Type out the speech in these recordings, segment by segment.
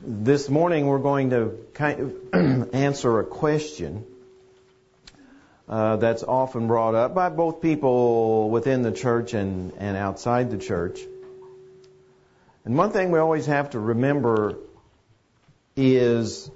This morning we're going to answer a question that's often brought up by both people within the church and outside the church. And one thing we always have to remember is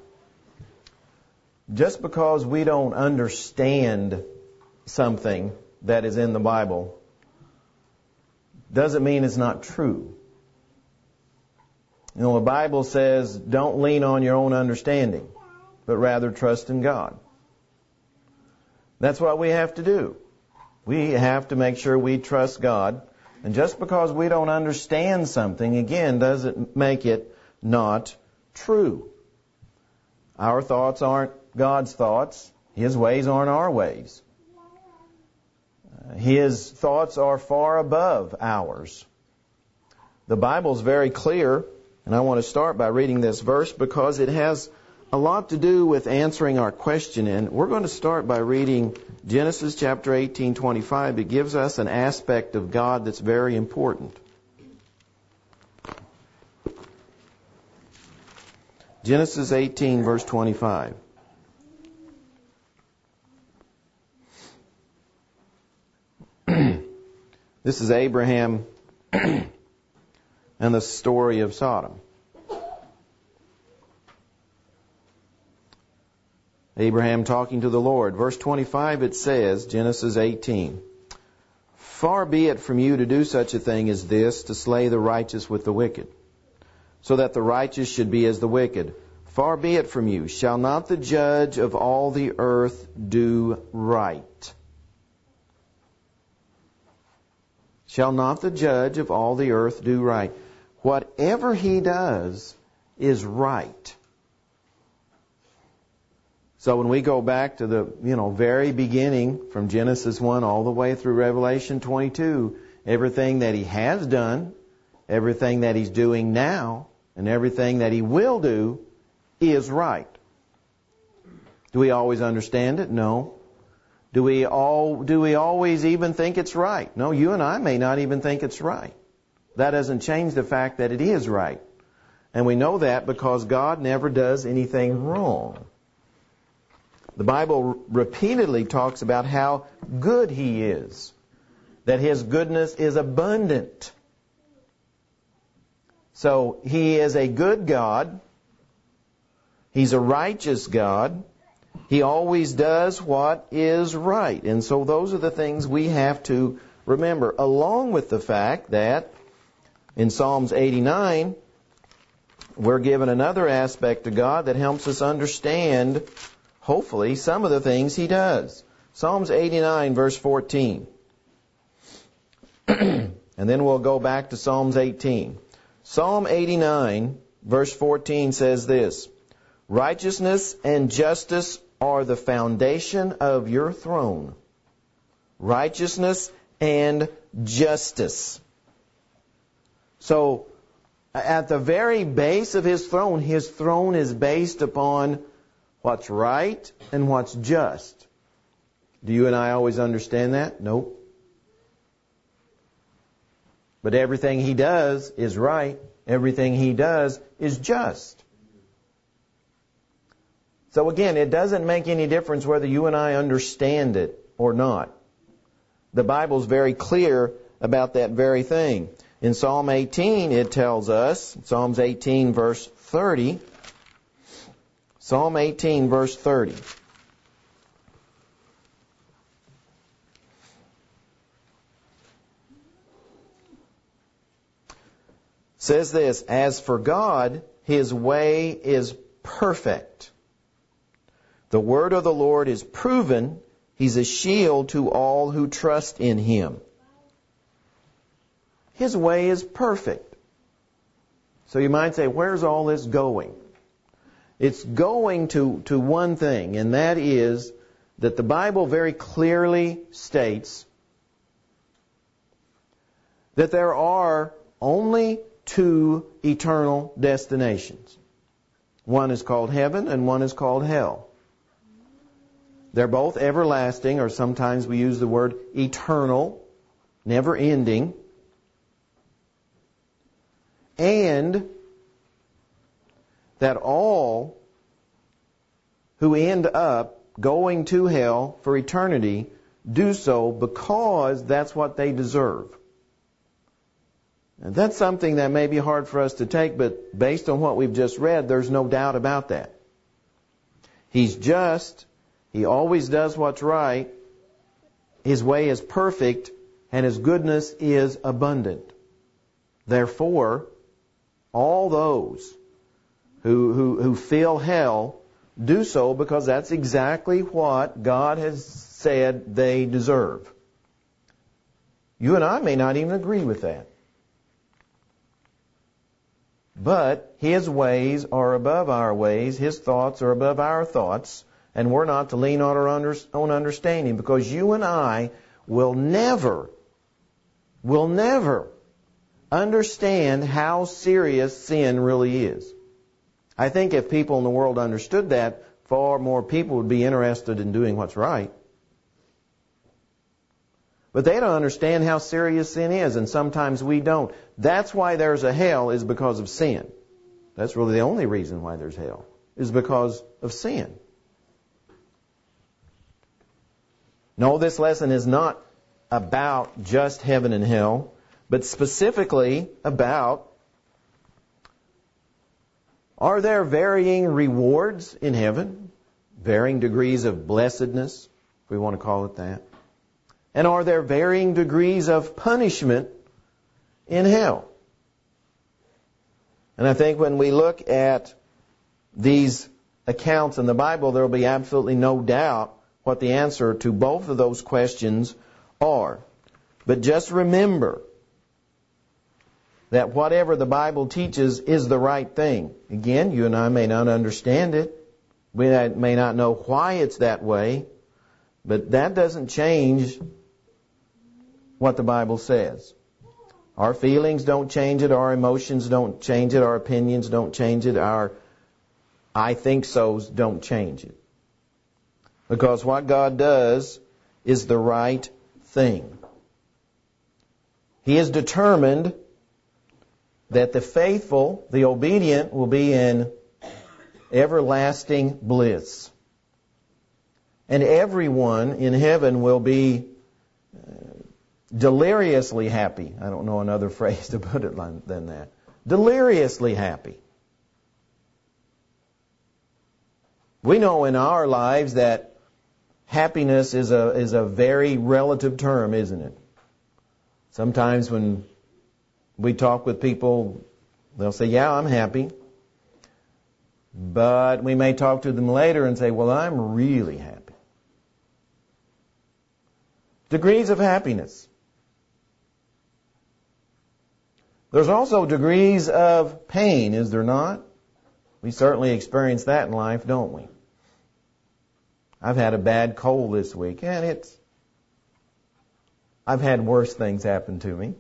just because we don't understand something that is in the Bible doesn't mean it's not true. You know, the Bible says, don't lean on your own understanding, but rather trust in God. That's what we have to do. We have to make sure we trust God. And just because we don't understand something, again, doesn't make it not true. Our thoughts aren't God's thoughts. His ways aren't our ways. His thoughts are far above ours. The Bible's very clear. And I want to start by reading this verse because it has a lot to do with answering our question. And we're going to start by reading Genesis chapter 18:25. It gives us an aspect of God that's very important. Genesis 18, verse 25. This is Abraham and the story of Sodom. Abraham talking to the Lord. Verse 25 it says, Genesis 18, "Far be it from you to do such a thing as this, to slay the righteous with the wicked, so that the righteous should be as the wicked. Far be it from you. Shall not the judge of all the earth do right? Shall not the judge of all the earth do right?" Whatever he does is right. So when we go back to the very beginning, from Genesis 1 all the way through Revelation 22, everything that he has done, everything that he's doing now, and everything that he will do is right. Do we always understand it? No. Do we always even think it's right? No, you and I may not even think it's right. That doesn't change the fact that it is right. And we know that because God never does anything wrong. The Bible repeatedly talks about how good He is, that His goodness is abundant. So He is a good God. He's a righteous God. He always does what is right. And so those are the things we have to remember, along with the fact that in Psalms 89, we're given another aspect of God that helps us understand, hopefully, some of the things He does. Psalms 89, verse 14. And then we'll go back to Psalms 18. Psalm 89, verse 14 says this, "Righteousness and justice are the foundation of your throne." Righteousness and justice. So, at the very base of His throne is based upon what's right and what's just. Do you and I always understand that? Nope. But everything He does is right. Everything He does is just. So again, it doesn't make any difference whether you and I understand it or not. The Bible's very clear about that very thing. In Psalm 18, it tells us, Psalms 18, verse 30, Psalm 18, verse 30. Says this, "As for God, His way is perfect. The word of the Lord is proven. He's a shield to all who trust in Him." His way is perfect. So you might say, where's all this going? It's going to one thing, and that is that the Bible very clearly states that there are only two eternal destinations. One is called heaven and one is called hell. They're both everlasting, or sometimes we use the word eternal, never ending. And that all who end up going to hell for eternity do so because that's what they deserve. And that's something that may be hard for us to take, but based on what we've just read, there's no doubt about that. He's just. He always does what's right. His way is perfect, and His goodness is abundant. Therefore, all those who feel hell do so because that's exactly what God has said they deserve. You and I may not even agree with that. But His ways are above our ways. His thoughts are above our thoughts. And we're not to lean on our own understanding, because you and I will never understand how serious sin really is. I think if people in the world understood that, far more people would be interested in doing what's right. But they don't understand how serious sin is, and sometimes we don't. That's why there's a hell, is because of sin. That's really the only reason why there's hell, is because of sin. No, this lesson is not about just heaven and hell, but specifically about, are there varying rewards in heaven? Varying degrees of blessedness, if we want to call it that. And are there varying degrees of punishment in hell? And I think when we look at these accounts in the Bible, there will be absolutely no doubt what the answer to both of those questions are. But just remember that whatever the Bible teaches is the right thing. Again, you and I may not understand it. We may not know why it's that way. But that doesn't change what the Bible says. Our feelings don't change it. Our emotions don't change it. Our opinions don't change it. Our I think so's don't change it. Because what God does is the right thing. He has determined that the faithful, the obedient, will be in everlasting bliss. And everyone in heaven will be deliriously happy. I don't know another phrase to put it than that. Deliriously happy. We know in our lives that happiness is a very relative term, isn't it? Sometimes when we talk with people, they'll say, yeah, I'm happy. But we may talk to them later and say, well, I'm really happy. Degrees of happiness. There's also degrees of pain, is there not? We certainly experience that in life, don't we? I've had a bad cold this week, and I've had worse things happen to me.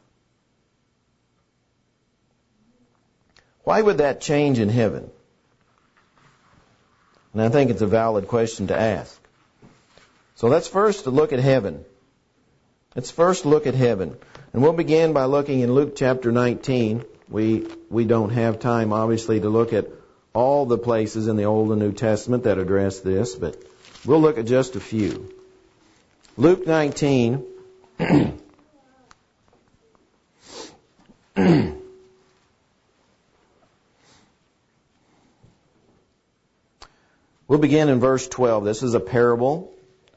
Why would that change in heaven? And I think it's a valid question to ask. So let's first look at heaven. Let's first look at heaven. And we'll begin by looking in Luke chapter 19. We don't have time, obviously, to look at all the places in the Old and New Testament that address this, but we'll look at just a few. Luke 19. We'll begin in verse 12. This is a parable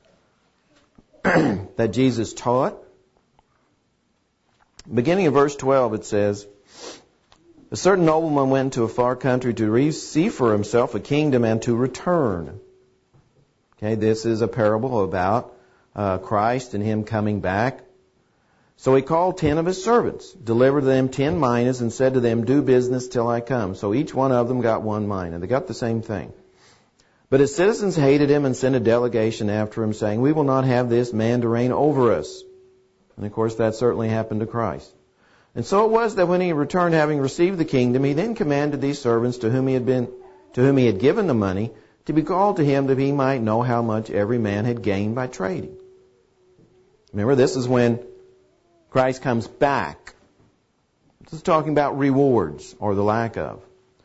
that Jesus taught. Beginning of verse 12, it says, a certain nobleman went to a far country to receive for himself a kingdom and to return. Okay, this is a parable about Christ and Him coming back. So he called 10 of his servants, delivered them 10 minas, and said to them, do business till I come. So each one of them got 1 mina. They got the same thing. But his citizens hated him and sent a delegation after him, saying, we will not have this man to reign over us. And of course that certainly happened to Christ. And so it was that when he returned, having received the kingdom, he then commanded these servants to whom he had given the money to be called to him, that he might know how much every man had gained by trading. Remember, this is when Christ comes back. This is talking about rewards, or the lack of.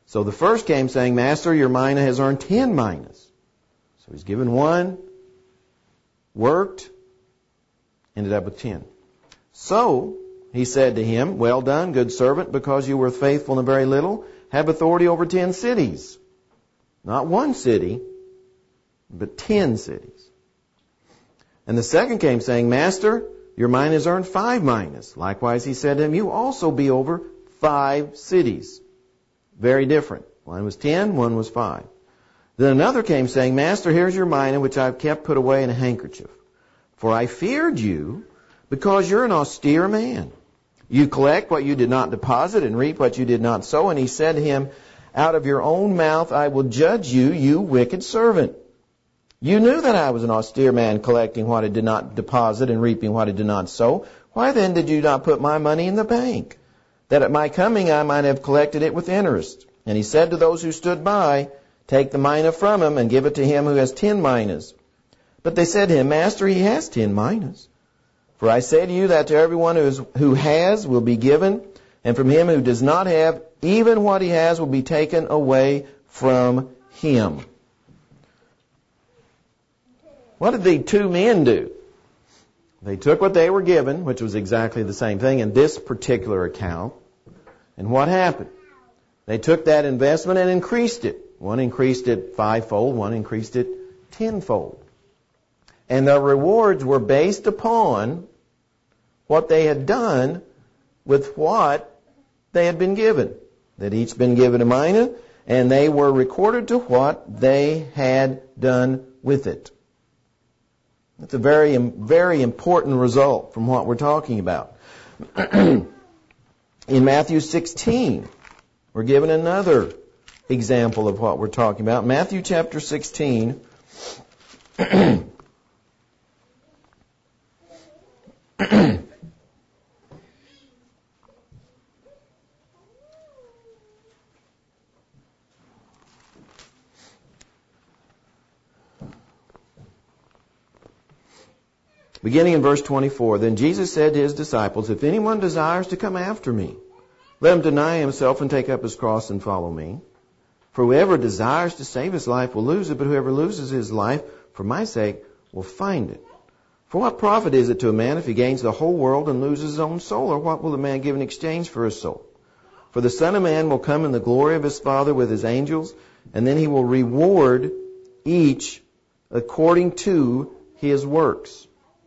So the first came saying, Master, your mina has earned 10 minas. So he's given 1, worked, ended up with 10. So he said to him, well done, good servant, because you were faithful in very little, have authority over 10 cities. Not 1 city, but 10 cities. And the second came saying, Master, your mina has earned 5 minas. Likewise he said to him, you also be over 5 cities. Very different. 1 was 10, 1 was 5. Then another came saying, Master, here's your mina, which I've kept put away in a handkerchief. For I feared you, because you're an austere man. You collect what you did not deposit and reap what you did not sow. And he said to him, out of your own mouth I will judge you, you wicked servant. You knew that I was an austere man, collecting what I did not deposit and reaping what I did not sow. Why then did you not put my money in the bank, that at my coming I might have collected it with interest? And he said to those who stood by, take the mina from him and give it to him who has 10 minas. But they said to him, Master, he has 10 minas. For I say to you that to everyone who has will be given, and from him who does not have, even what he has will be taken away from him. What did the 2 men do? They took what they were given, which was exactly the same thing in this particular account. And what happened? They took that investment and increased it. One increased it 5-fold, one increased it 10-fold. And their rewards were based upon what they had done with what they had been given. They'd each been given a mina, and they were recorded to what they had done with it. That's a very, very important result from what we're talking about. In Matthew 16, we're given another example of what we're talking about. Matthew chapter 16. Beginning in verse 24, then Jesus said to his disciples, if anyone desires to come after me, let him deny himself and take up his cross and follow me. For whoever desires to save his life will lose it, but whoever loses his life for my sake will find it. For what profit is it to a man if he gains the whole world and loses his own soul? Or what will the man give in exchange for his soul? For the Son of Man will come in the glory of his Father with his angels, and then he will reward each according to his works.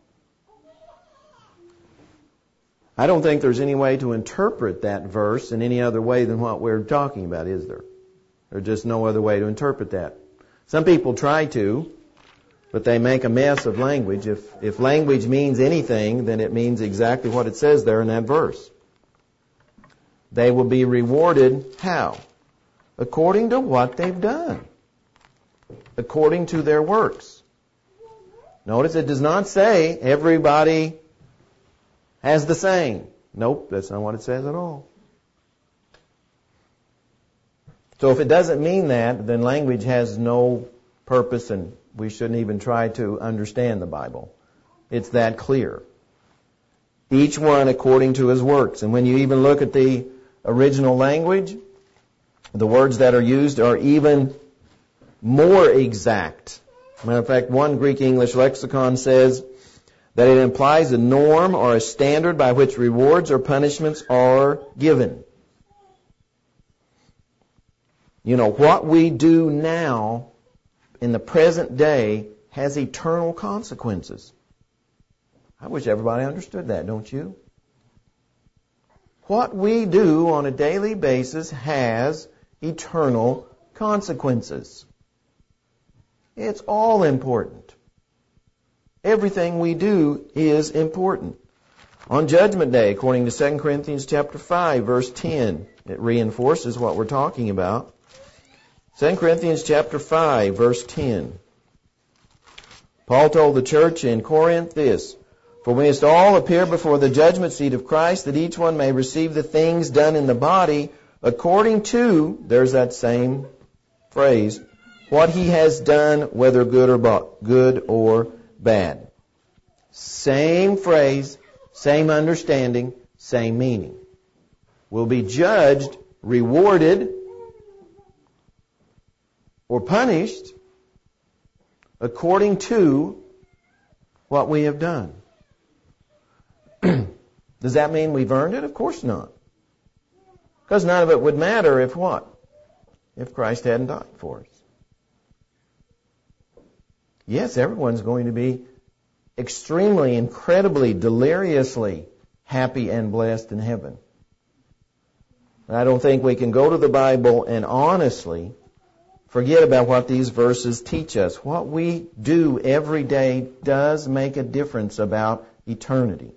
I don't think there's any way to interpret that verse in any other way than what we're talking about, is there? There's just no other way to interpret that. Some people try to, but they make a mess of language. If language means anything, then it means exactly what it says there in that verse. They will be rewarded how? According to what they've done. According to their works. Notice it does not say everybody has the same. Nope, that's not what it says at all. So if it doesn't mean that, then language has no purpose, and we shouldn't even try to understand the Bible. It's that clear. Each one according to his works. And when you even look at the original language, the words that are used are even more exact. Matter of fact, one Greek-English lexicon says that it implies a norm or a standard by which rewards or punishments are given. You know, what we do now in the present day has eternal consequences. I wish everybody understood that, don't you? What we do on a daily basis has eternal consequences. It's all important. Everything we do is important. On Judgment Day, according to 2 Corinthians chapter 5, verse 10, it reinforces what we're talking about. 2 Corinthians chapter 5, verse 10. Paul told the church in Corinth this, for we must all appear before the judgment seat of Christ, that each one may receive the things done in the body according to, there's that same phrase, what he has done, whether good or bad. Same phrase, same understanding, same meaning. Will be judged, rewarded or punished according to what we have done. Does that mean we've earned it? Of course not. Because none of it would matter if what? If Christ hadn't died for us. Yes, everyone's going to be extremely, incredibly, deliriously happy and blessed in heaven. I don't think we can go to the Bible and honestly forget about what these verses teach us. What we do every day does make a difference about eternity.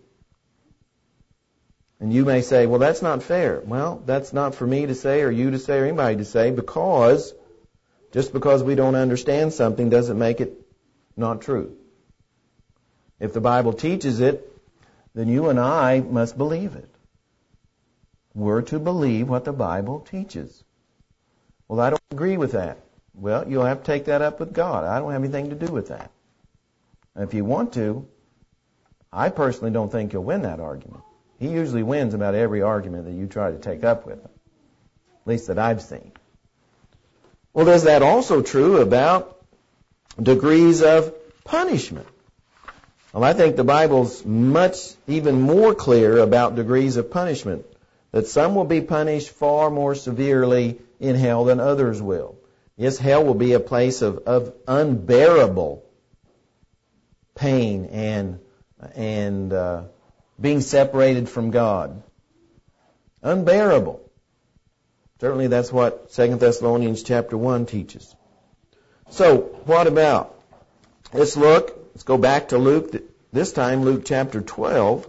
And you may say, well, that's not fair. Well, that's not for me to say or you to say or anybody to say, because just because we don't understand something doesn't make it not true. If the Bible teaches it, then you and I must believe it. We're to believe what the Bible teaches. Well, I don't agree with that. Well, you'll have to take that up with God. I don't have anything to do with that. And if you want to, I personally don't think you'll win that argument. He usually wins about every argument that you try to take up with him, at least that I've seen. Well, is that also true about degrees of punishment? Well, I think the Bible's much even more clear about degrees of punishment, that some will be punished far more severely in hell than others will. Yes, hell will be a place of unbearable pain and being separated from God. Unbearable. Certainly that's what 2 Thessalonians chapter 1 teaches. So, what about? Let's go back to Luke, this time Luke chapter 12.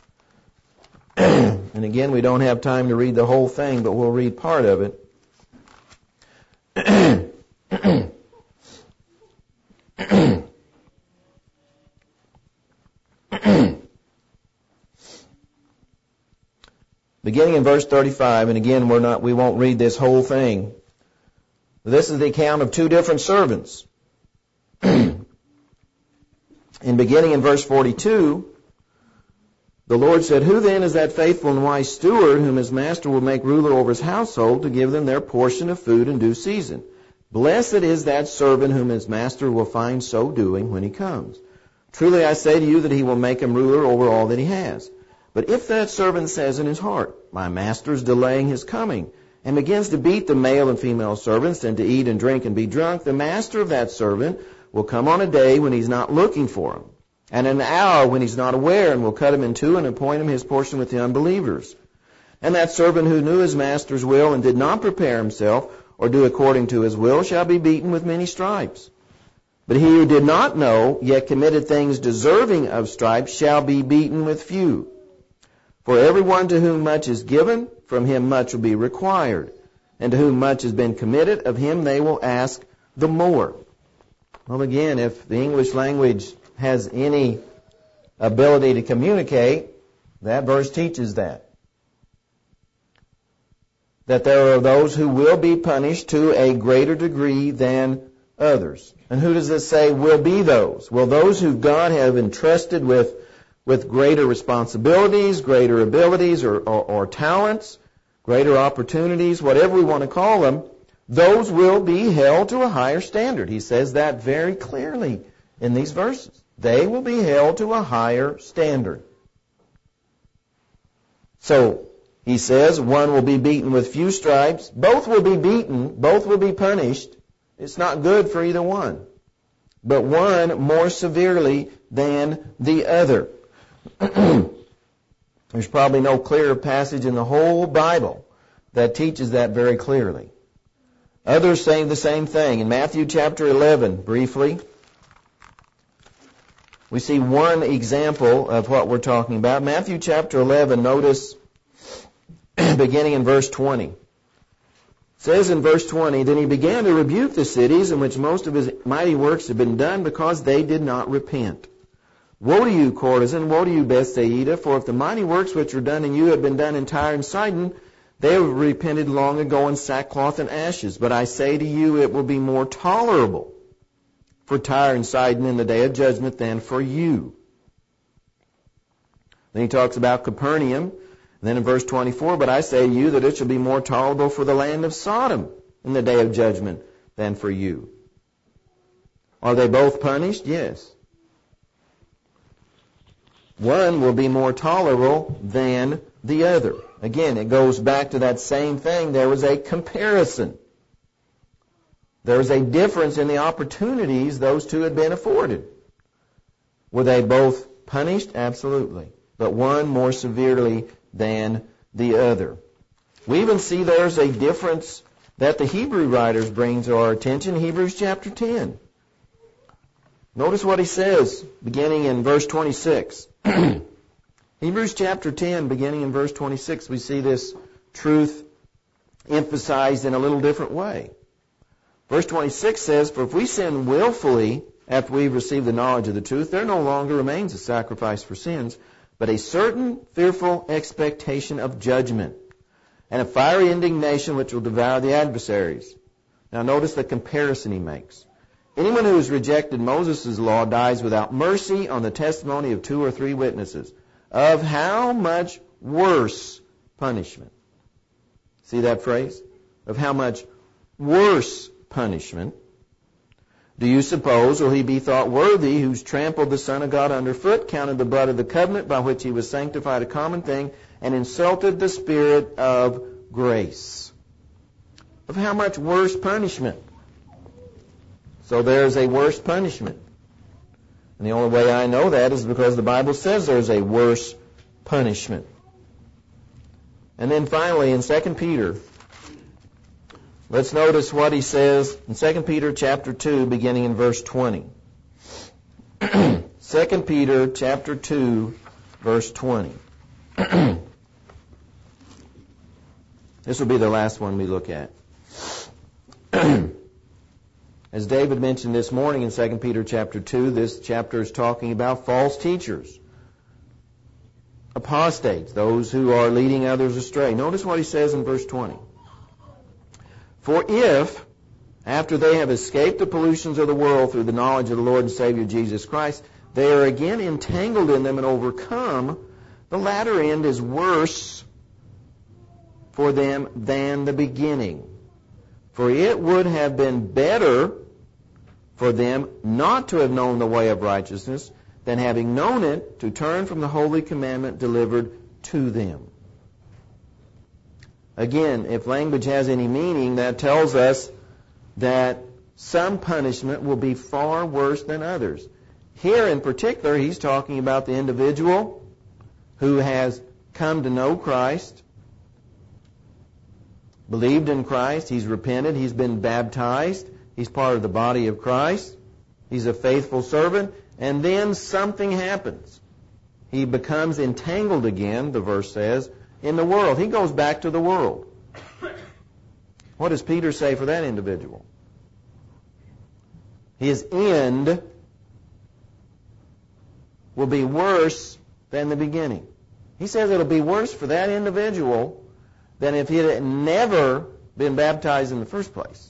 And again, we don't have time to read the whole thing, but we'll read part of it. Beginning in verse 35, and again, we won't read this whole thing. This is the account of two different servants. And beginning in verse 42, the Lord said, "Who then is that faithful and wise steward whom his master will make ruler over his household to give them their portion of food in due season? Blessed is that servant whom his master will find so doing when he comes. Truly I say to you that he will make him ruler over all that he has. But if that servant says in his heart, 'My master is delaying his coming,' and begins to beat the male and female servants and to eat and drink and be drunk, the master of that servant will come on a day when he's not looking for him, and an hour when he's not aware, and will cut him in two and appoint him his portion with the unbelievers. And that servant who knew his master's will and did not prepare himself or do according to his will shall be beaten with many stripes. But he who did not know, yet committed things deserving of stripes, shall be beaten with few. For everyone to whom much is given, from him much will be required. And to whom much has been committed, of him they will ask the more." Well, again, if the English language has any ability to communicate, that verse teaches that. That there are those who will be punished to a greater degree than others. And who does this say will be those? Well, those who God have entrusted with greater responsibilities, greater abilities or talents, greater opportunities, whatever we want to call them, those will be held to a higher standard. He says that very clearly in these verses. They will be held to a higher standard. So, he says, one will be beaten with few stripes. Both will be beaten. Both will be punished. It's not good for either one. But one more severely than the other. There's probably no clearer passage in the whole Bible that teaches that very clearly. Others say the same thing. In Matthew chapter 11, briefly, we see one example of what we're talking about. Matthew chapter 11, notice beginning in verse 20. It says in verse 20, "Then he began to rebuke the cities in which most of his mighty works had been done, because they did not repent. Woe to you, Chorazin! Woe to you, Bethsaida! For if the mighty works which were done in you had been done in Tyre and Sidon, they would have repented long ago in sackcloth and ashes. But I say to you, it will be more tolerable for Tyre and Sidon in the day of judgment than for you." Then he talks about Capernaum. And then in verse 24, "But I say to you that it shall be more tolerable for the land of Sodom in the day of judgment than for you. Are they both punished? Yes. One will be more tolerable than the other. Again, it goes back to that same thing. There was a comparison. There was a difference in the opportunities those two had been afforded. Were they both punished? Absolutely. But one more severely than the other. We even see there's a difference that the Hebrew writers bring to our attention, Hebrews chapter 10. Notice what he says, beginning in verse 26. Hebrews chapter 10, beginning in verse 26, we see this truth emphasized in a little different way. Verse 26 says, "For if we sin willfully after we've received the knowledge of the truth, there no longer remains a sacrifice for sins, but a certain fearful expectation of judgment, and a fiery indignation which will devour the adversaries." Now notice the comparison he makes. "Anyone who has rejected Moses' law dies without mercy on the testimony of 2 or 3 witnesses. Of how much worse punishment?" See that phrase? Of how much worse punishment do you suppose will he be thought worthy who's trampled the Son of God underfoot, counted the blood of the covenant by which he was sanctified a common thing, and insulted the Spirit of grace? Of how much worse punishment? So there's a worse punishment. And the only way I know that is because the Bible says there's a worse punishment. And then finally in 2 Peter, let's notice what he says in 2 Peter chapter 2, beginning in verse 20. 2 Peter chapter 2, verse 20. This will be the last one we look at. As David mentioned this morning in 2 Peter chapter 2, this chapter is talking about false teachers, apostates, those who are leading others astray. Notice what he says in verse 20. "For if, after they have escaped the pollutions of the world through the knowledge of the Lord and Savior Jesus Christ, they are again entangled in them and overcome, the latter end is worse for them than the beginning. For it would have been better for them not to have known the way of righteousness than having known it to turn from the holy commandment delivered to them." Again, if language has any meaning, that tells us that some punishment will be far worse than others. Here in particular, he's talking about the individual who has come to know Christ, believed in Christ, he's repented, he's been baptized, he's part of the body of Christ, he's a faithful servant, and then something happens. He becomes entangled again, the verse says, in the world. He goes back to the world. What does Peter say for that individual? His end will be worse than the beginning. He says it'll be worse for that individual than if he had never been baptized in the first place.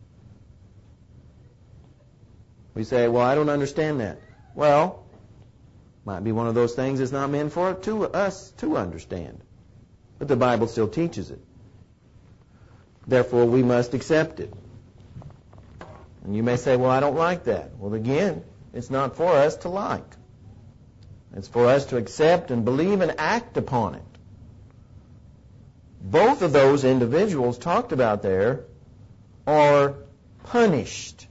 We say, well, I don't understand that. Well, might be one of those things that's not meant for us to understand. But the Bible still teaches it. Therefore, we must accept it. And you may say, well, I don't like that. Well, again, it's not for us to like. It's for us to accept and believe and act upon it. Both of those individuals talked about there are punished.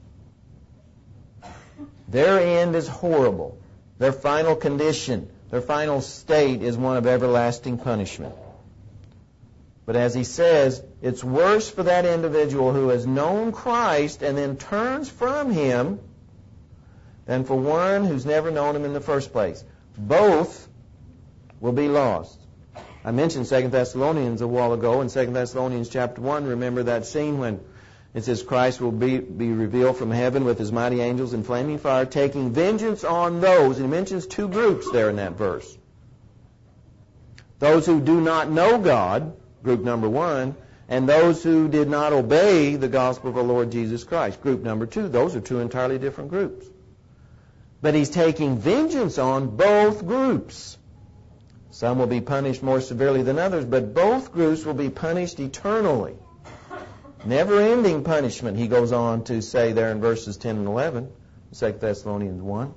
Their end is horrible. Their final condition, their final state is one of everlasting punishment. But as he says, it's worse for that individual who has known Christ and then turns from Him than for one who's never known Him in the first place. Both will be lost. I mentioned 2 Thessalonians a while ago. In 2 Thessalonians chapter 1, remember that scene when it says Christ will be revealed from heaven with His mighty angels in flaming fire, taking vengeance on those. And he mentions two groups there in that verse. Those who do not know God, group number one, and those who did not obey the gospel of the Lord Jesus Christ, group number two. Those are two entirely different groups. But He's taking vengeance on both groups. Some will be punished more severely than others, but both groups will be punished eternally. Never-ending punishment, he goes on to say there in verses 10 and 11, 2 Thessalonians 1.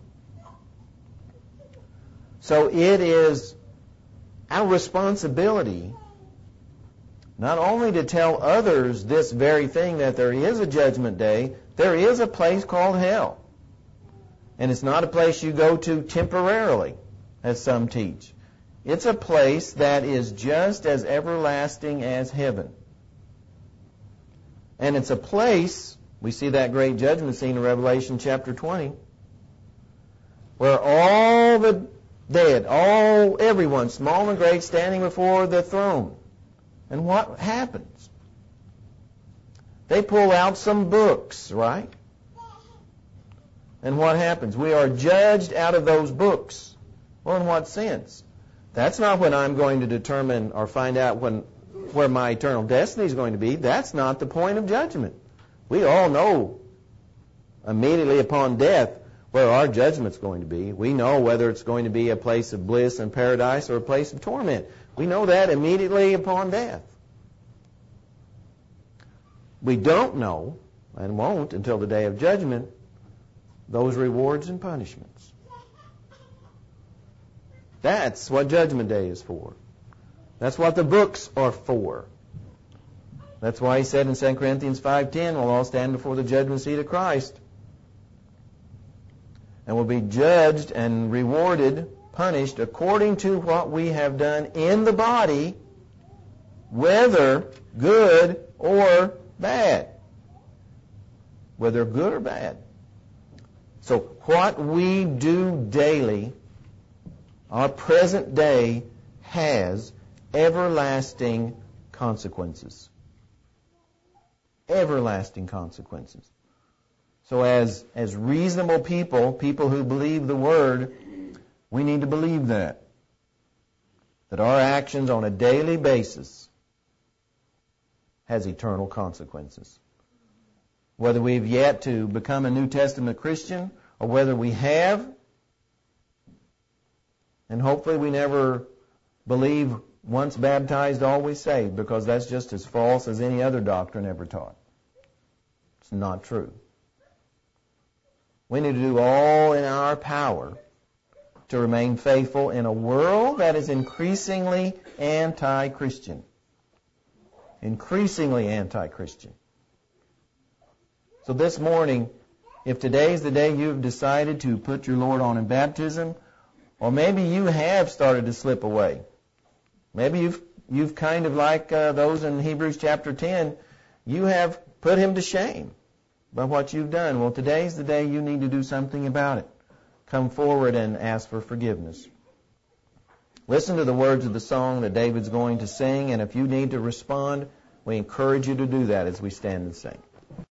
So it is our responsibility not only to tell others this very thing, that there is a judgment day, there is a place called hell. And it's not a place you go to temporarily, as some teach. It's a place that is just as everlasting as heaven. And it's a place, we see that great judgment scene in Revelation chapter 20, where all the dead, everyone, small and great, standing before the throne. And what happens? They pull out some books, right? And what happens? We are judged out of those books. Well, in what sense? That's not when I'm going to determine or find out where my eternal destiny is going to be. That's not the point of judgment. We all know immediately upon death where our judgment's going to be. We know whether it's going to be a place of bliss and paradise or a place of torment. We know that immediately upon death. We don't know, and won't until the day of judgment, those rewards and punishments. That's what Judgment Day is for. That's what the books are for. That's why he said in 2 Corinthians 5:10, we'll all stand before the judgment seat of Christ. And will be judged and rewarded, punished, according to what we have done in the body, whether good or bad. Whether good or bad. So what we do daily, our present day, has everlasting consequences. Everlasting consequences. So as reasonable people who believe the Word, we need to believe that our actions on a daily basis has eternal consequences. Whether we've yet to become a New Testament Christian, or whether we have, and hopefully we never believe once baptized, always saved, because that's just as false as any other doctrine ever taught. It's not true. We need to do all in our power to remain faithful in a world that is increasingly anti-Christian. Increasingly anti-Christian. So this morning, if today is the day you've decided to put your Lord on in baptism, or maybe you have started to slip away. Maybe you've kind of like those in Hebrews chapter 10, you have put him to shame by what you've done. Well, today's the day you need to do something about it. Come forward and ask for forgiveness. Listen to the words of the song that David's going to sing, and if you need to respond, we encourage you to do that as we stand and sing.